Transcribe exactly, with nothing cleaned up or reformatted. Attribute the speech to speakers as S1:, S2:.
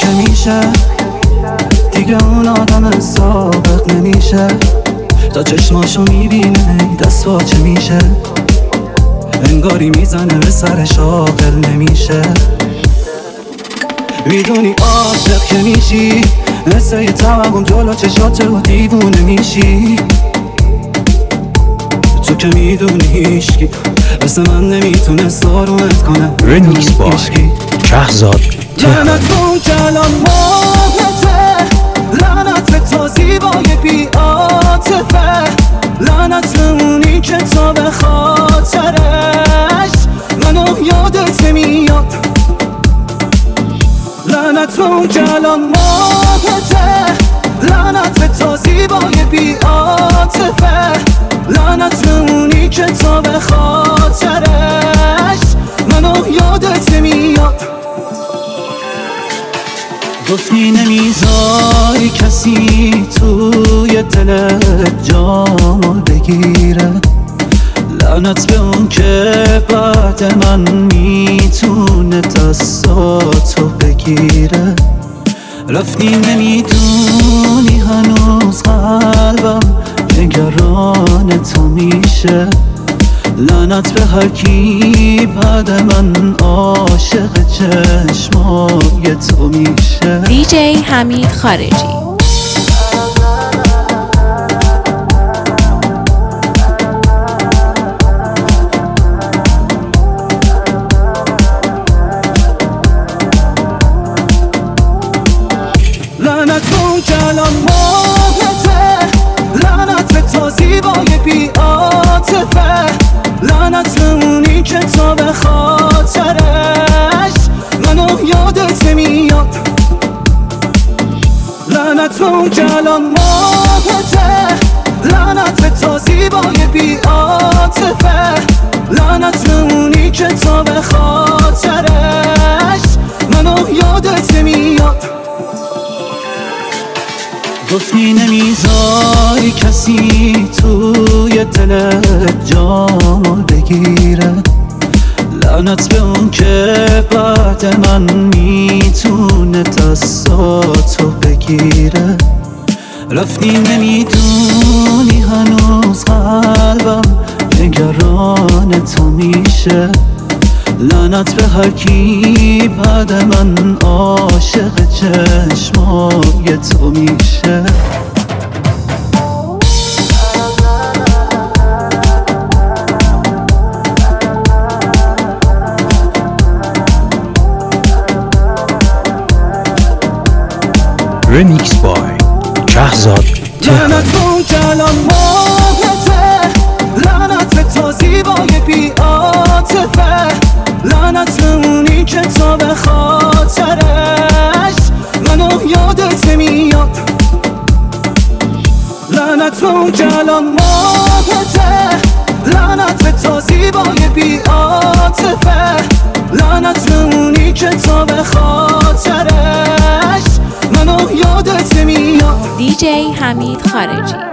S1: که میشه دیگه اون آدم سابق نمیشه. تا چشماشو میبینه دست واچه میشه، انگاری میزنه به سرش عاقل نمیشه. میدونی عاشق که میشی مثل یه توهم جلو چشاته و دیوونه میشی. تو که میدونی هیشکی مثل من نمیتونست آرومت کنه.
S2: رمیکس بای شهرزاد تهرانی.
S1: لعنت اون که الان ماهته، لعنت به تو زیبای بی عاطفه، لعنت اونی که تو به خاطرش منو یادت نمیاد. لعنت اون که الان ماهته، لعنت به تو زیبای بی عاطفه، لعنت اونی که تو به خاطرش منو یادت نمیاد. گفتی نمیذاری کسی توی دلت جامو بگیره، لعنت به اون که بعد من میتونه دستاتو بگیره. رفتی نمیدونی هنوز قلبم نگران تو میشه، لعنت به هر کی بعد من عاشق چشمای تو میشه.
S3: دی جی حمید خارجی.
S1: لعنت اون که الان ماهته، لعنت به تو زیبای بی عاطفه، لعنت اونی که تو به خاطرش منو یادت نمیاد. لعنت اون که الان ماهته، لعنت به تو زیبای بی عاطفه، لعنت اونی که تو به خاطرش منو یادت نمیاد. گفتی نمیذاری کسی توی دلت جامو بگیره، لعنت به اون که بعد من میتونه دستاتو بگیره. رفتی نمیدونی هنوز قلبم نگران تو میشه، لعنت به هر کی بعد من عاشق چشمای تو میشه.
S2: رمیکس بای شهرزاد تهرانی.
S1: لعنت اون که الان ماهته، لعنت به تو زیبای بی عاطفه، لعنت اونی که تو به خاطرش منو یادت نمیاد. لعنت اون که الان ماهته، لعنت به تو زیبای بی عاطفه، لعنت اونی که تو به خاطرش منو یادت نمیاد.
S3: دی جی حمید خارجی.